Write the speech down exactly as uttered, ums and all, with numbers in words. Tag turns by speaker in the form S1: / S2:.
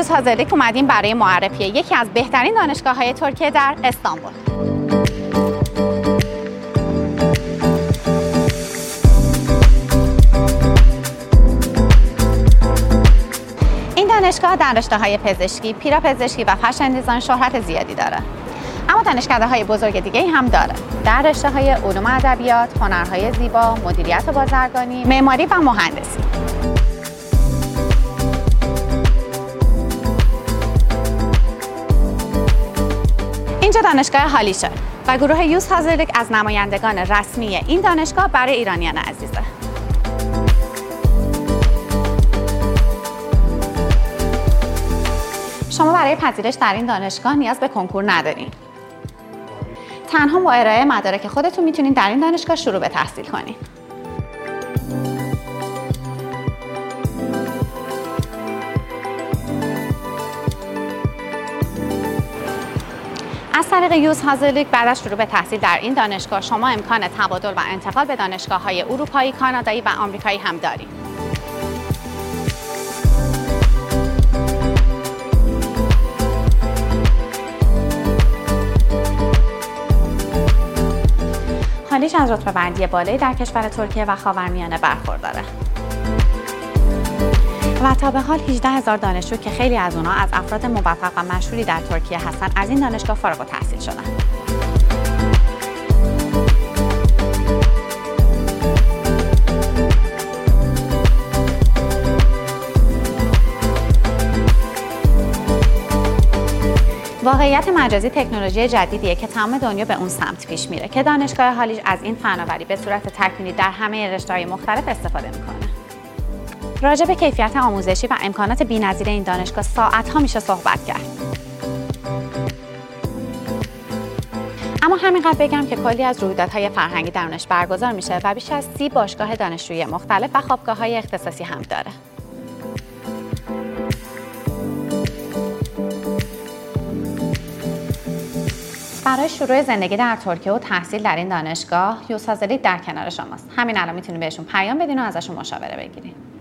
S1: یوز هازرلیک اومدیم برای معرفی یکی از بهترین دانشگاه‌های ترکیه در استانبول. این دانشگاه در رشته‌های پزشکی، پیراپزشکی و فشن دیزاین شهرت زیادی داره. اما دانشکده‌های بزرگ دیگه‌ای هم داره. در رشته‌های علوم ادبیات، هنرهای زیبا، مدیریت و بازرگانی، معماری و مهندسی. اینجا دانشگاه هالیشه و گروه یوز هازرلیک از نمایندگان رسمی این دانشگاه برای ایرانیان عزیزه. شما برای پذیرش در این دانشگاه نیاز به کنکور ندارین. تنها با ارائه مدارک خودتون میتونین در این دانشگاه شروع به تحصیل کنین. از طریق یوز هازرلیک بعد از شروع به تحصیل در این دانشگاه شما امکان تبادل و انتقال به دانشگاه‌های اروپایی، کانادایی و آمریکایی هم دارید. هالیش از رتبه‌بندی بالایی در کشور ترکیه و خاورمیانه برخورداره. و تا به حال هجده هزار دانشجو که خیلی از اونها از افراد موفق و مشهوری در ترکیه هستن از این دانشگاه فارغ التحصیل شدن. واقعیت مجازی تکنولوژی جدیدیه که تمام دنیا به اون سمت پیش میره که دانشگاه هالیج از این فناوری به صورت تکمیلی در همه رشته‌های مختلف استفاده میکنه. راجع به کیفیت آموزشی و امکانات بی‌نظیر این دانشگاه ساعت‌ها میشه صحبت کرد. اما همینقدر بگم که کلی از رویدادهای فرهنگی درونش برگزار میشه و بیش از سی باشگاه دانشجویی مختلف و خوابگاه‌های اختصاصی هم داره. برای شروع زندگی در ترکیه و تحصیل در این دانشگاه یوز هازرلیک در کنار شماست. همین الان میتونید بهشون پیام بدین و ازشون مشاوره بگیرید.